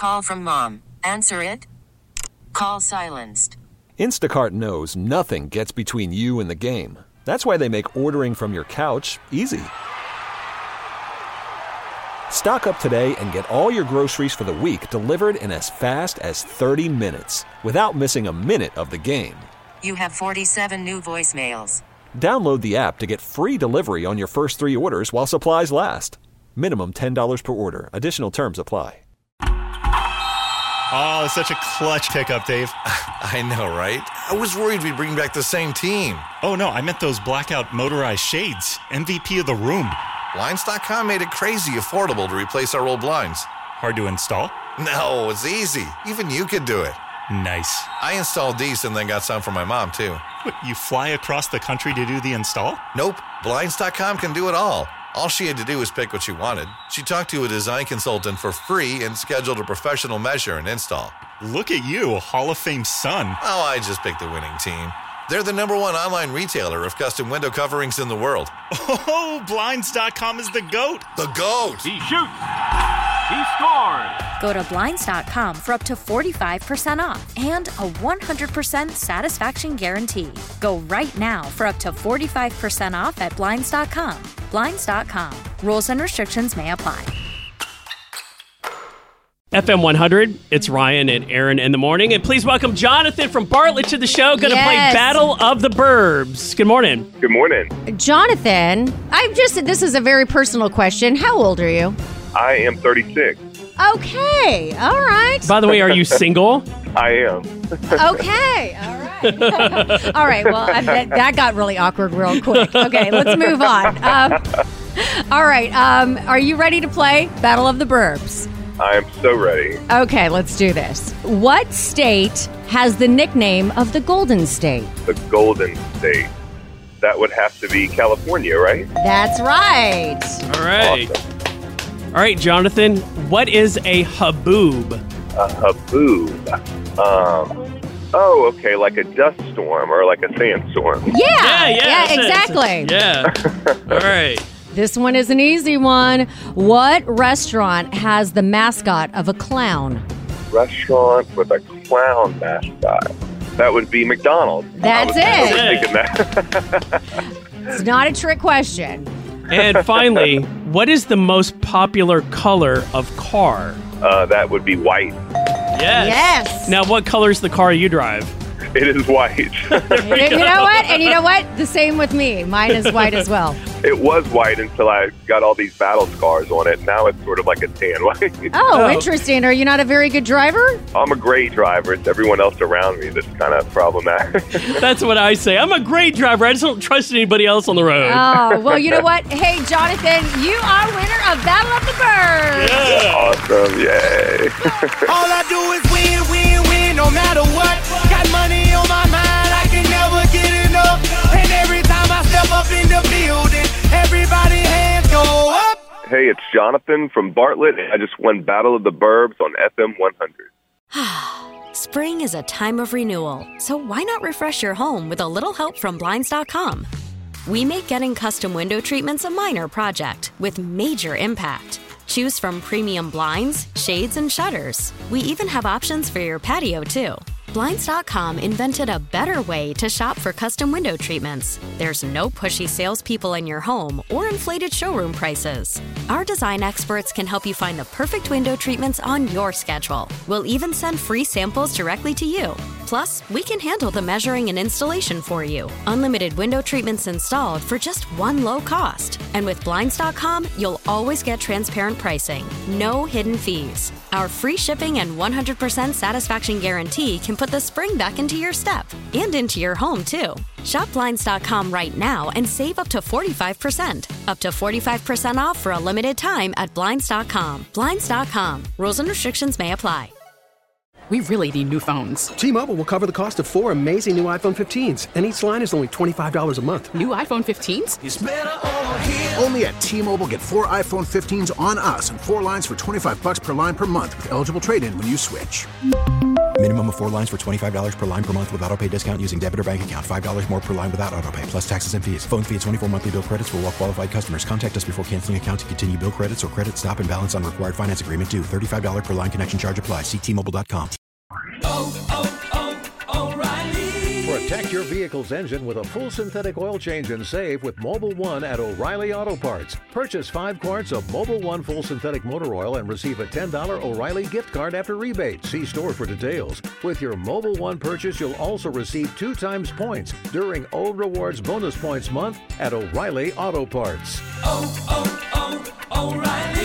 call from mom. Answer it. Call silenced. Instacart knows nothing gets between you and the game. That's why they make ordering from your couch easy. Stock up today and get all your groceries for the week delivered in as fast as 30 minutes without missing a minute of the game. You have 47 new voicemails. Download the app to get free delivery on your first 3 orders while supplies last. Minimum $10 per order. Additional terms apply. Oh, such a clutch pickup, Dave. I know, right? I was worried we'd bring back the same team. Oh, no, I meant those blackout motorized shades. MVP of the room. Blinds.com made it crazy affordable to replace our old blinds. Hard to install? No, it's easy. Even you could do it. Nice. I installed these and then got some for my mom, too. What, you fly across the country to do the install? Nope. Blinds.com can do it all. All she had to do was pick what she wanted. She talked to a design consultant for free and scheduled a professional measure and install. Look at you, Hall of Fame son. Oh, I just picked the winning team. They're the #1 online retailer of custom window coverings in the world. Oh, Blinds.com is the GOAT. The GOAT. He shoots. He scores. Go to Blinds.com for up to 45% off and a 100% satisfaction guarantee. Go right now for up to 45% off at Blinds.com. Blinds.com. Rules and restrictions may apply. FM 100, it's Ryan and Aaron in the morning. And please welcome Jonathan from Bartlett to the show. Going to play Battle of the Burbs. Good morning. Good morning. Jonathan, this is a very personal question. How old are you? I am 36. Okay, all right. By the way, are you single? I am. Okay, all right. All right, well, that got really awkward real quick. Okay, let's move on. All right, are you ready to play Battle of the Burbs? I am so ready. Okay, let's do this. What state has the nickname of the Golden State? The Golden State. That would have to be California, right? That's right. All right. Awesome. All right, Jonathan, what is a haboob? A haboob. Okay, like a dust storm or like a sandstorm. Yeah, exactly. Yeah. All right. This one is an easy one. What restaurant has the mascot of a clown? Restaurant with a clown mascot. That would be McDonald's. That's it. I was thinking that. It's not a trick question. And finally, what is the most popular color of car? That would be white. Yes. Now, what color is the car you drive? It is white. You know what? And you know what? The same with me. Mine is white as well. It was white until I got all these battle scars on it. Now it's sort of like a tan white. Oh, interesting. Are you not a very good driver? I'm a great driver. It's everyone else around me that's kind of problematic. That's what I say. I'm a great driver. I just don't trust anybody else on the road. Oh, well, you know what? Hey, Jonathan, you are winner of Battle of the Burbs. Yeah. Awesome. Yay. All I do is win, win, win, no matter what. Got money on my mind, I can never get enough. And every time I step up in the building, everybody hands go up. Hey, it's Jonathan from Bartlett. I just won Battle of the Burbs on FM 100. Spring is a time of renewal, so why not refresh your home with a little help from Blinds.com? We make getting custom window treatments a minor project with major impact. Choose from premium blinds, shades, and shutters. We even have options for your patio, too. Blinds.com invented a better way to shop for custom window treatments. There's no pushy salespeople in your home or inflated showroom prices. Our design experts can help you find the perfect window treatments on your schedule. We'll even send free samples directly to you. Plus, we can handle the measuring and installation for you. Unlimited window treatments installed for just one low cost. And with Blinds.com, you'll always get transparent pricing. No hidden fees. Our free shipping and 100% satisfaction guarantee can put the spring back into your step and into your home, too. Shop Blinds.com right now and save up to 45%. Up to 45% off for a limited time at Blinds.com. Blinds.com. Rules and restrictions may apply. We really need new phones. T-Mobile will cover the cost of 4 amazing new iPhone 15s, and each line is only $25 a month. New iPhone 15s? It's better over here. Only at T-Mobile, get 4 iPhone 15s on us and 4 lines for $25 per line per month with eligible trade-in when you switch. Minimum of 4 lines for $25 per line per month with autopay discount using debit or bank account. $5 more per line without autopay, plus taxes and fees. Phone fee at 24 monthly bill credits for well-qualified customers. Contact us before canceling account to continue bill credits or credit stop and balance on required finance agreement due. $35 per line connection charge applies. See T-Mobile.com. O'Reilly. Protect your vehicle's engine with a full synthetic oil change and save with Mobil 1 at O'Reilly Auto Parts. Purchase 5 quarts of Mobil 1 full synthetic motor oil and receive a $10 O'Reilly gift card after rebate. See store for details. With your Mobil 1 purchase, you'll also receive 2 times points during O Rewards Bonus Points Month at O'Reilly Auto Parts. O'Reilly.